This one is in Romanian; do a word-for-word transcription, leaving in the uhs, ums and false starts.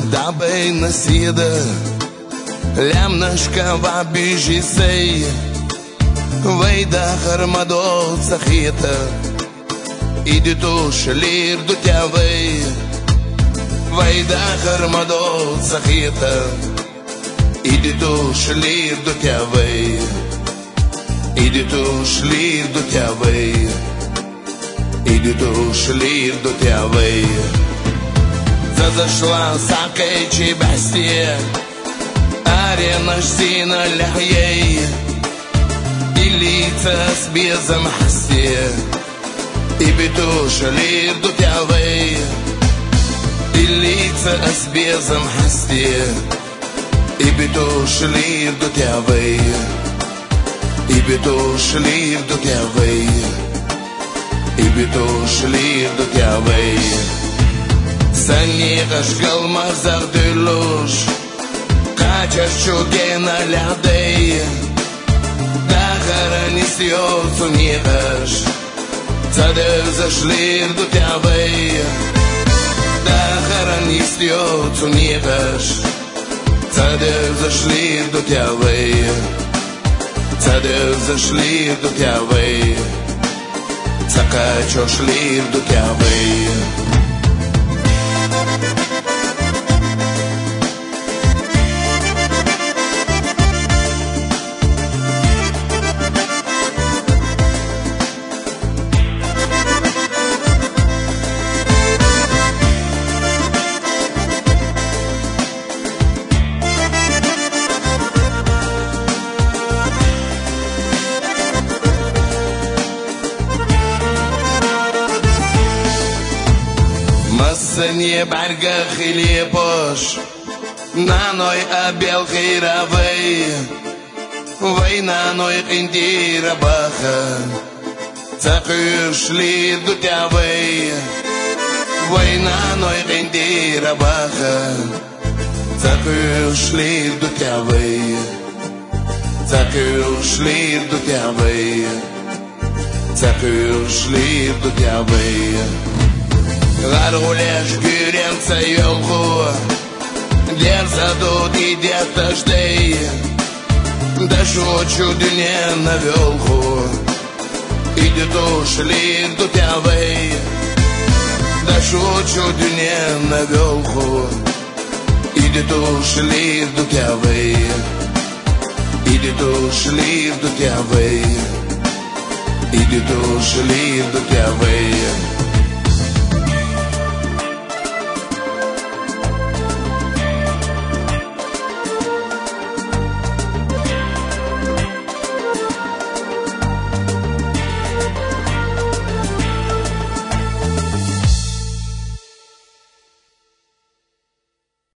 dabai nascida, lemnaška vabižisai, vaida harmadol sachita, idi tu šaly ir du tėvai, vaida harmadol sachita, idi tu šaly ir du tėvai, idi tu šaly ir du tėvai, idi tu šaly ir du tėvai. Зашла сакайчи басте, арена ждина ляхей, и лица с безом хасте, и битуша лир дутявей, и лица с безом хасте, и битуша лир дутявей, и битуша лир дутявей, и битуша лир дутявей. Саниғаш қалмазар дүлуш, қачаш чугена лядей, дағара несиот суниғаш, цадыр зашлир ду тявей, дағара несиот суниғаш, цадыр зашлир ду тявей, цадыр зашлир ду тявей, цакачо шлир ду тявей. Масане барга хилепош, наной абел хиравей, войнаной индира баха, цахюшли дутявей, войнаной индира баха, цахюшли дутявей, цахюшли дутявей, цахюшли дутявей. Гаргулеш гюренца елху, дерза тут идет дождей, да шучу дне на велху, идет ушли дутявей, да шучу дне на велху, идет ушли дутявей, идет ушли дутявей, идет ушли дутявей.